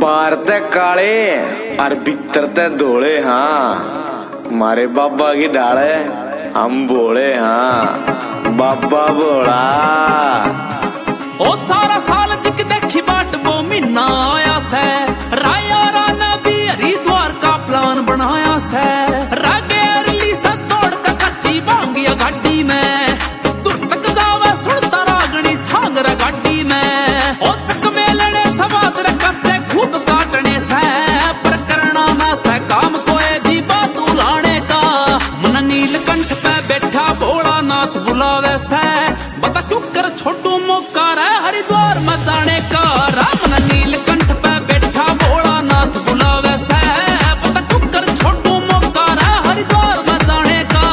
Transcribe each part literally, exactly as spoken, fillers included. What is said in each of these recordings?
बाहर ते काले और भीतर ते धोले। हाँ मारे बाबा की डाले हम बोले। हाँ बाबा बोला ओ सारा साल जिक देखी बाट वो महीना आया से राया राना भी हरिद्वार का प्लान बनाया से रागे अरली से तोड़ का कच्ची बांगिया गाड़ी में दूर तक जावे सुनता रागनी सांगरा गाड़ी में ओ चक मेलने समाद रे कच्चे खूब काटने से पर करना ना से काम कोई भी बात उलाने का मन नीलकंठ पे बैठा भोलानाथ बुलावे से बता क्यों कर छोटू मौका रे हरिद्वार में जाने का राम नीलकंठ पे बैठा भोलानाथ बुलावे से बता क्यों कर छोटू मौका रे हरिद्वार में जाने का।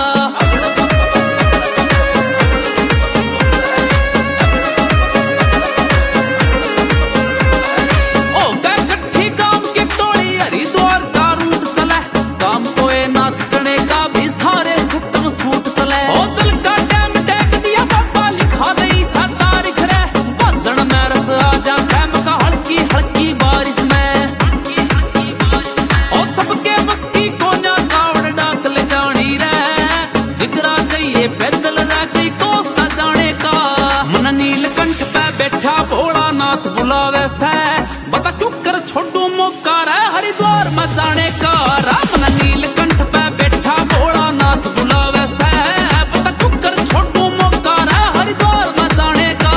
ओ गए कट्ठी काम की टोली हरिद्वार का रूट चले काम तो ए नाथ करने का भी सारे सुतम सूट चले ओ चल का टाइम टेक दिया बाबा लिखा दे सा तारीख रे बांधण में रस आजा सैम का हल्की हल्की बारिश में ओ सबके मस्ती कोन्या कावड़ डाक ले जानी रे जिगरा चाहिए पैदल राती कोस ना जाने का मन नीलकंठ पे बैठा भोलानाथ बुलावे से बता क्यों कर छोटू मौका रे हरिद्वार में जाने का राम नीलकंठ पे बैठा भोलानाथ बुलावे से बता क्यों कर छोटू मौका रे हरिद्वार में जाने का।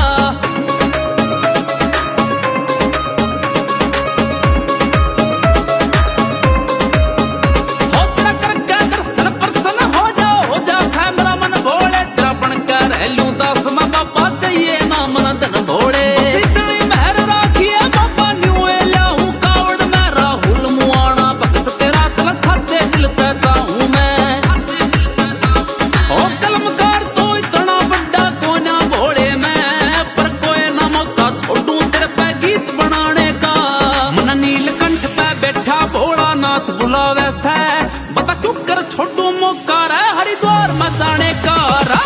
हो तेरा करके दर्शन प्रसन्न हो जाओ हो जा सैमरा मन भोले तेरा बन कर रहलू दास मां बाबा चाहिए ना मन धन भोले इतनी मेहर राखिए बाबा न्यूए लाऊं कावड़ में राहुल मुआना भगत तेरा तल साथे मिलता चाहूं मैं ओ कलमकार तो इतना बड़ा कोना भोले में पर कोई ना मौका छोड़ू तेरे पे गीत बनाने का मन नीलकंठ पे बैठा भोलानाथ बुलावे से बता क्यों कर छोटू मौका रे हरिद्वार में जाने का।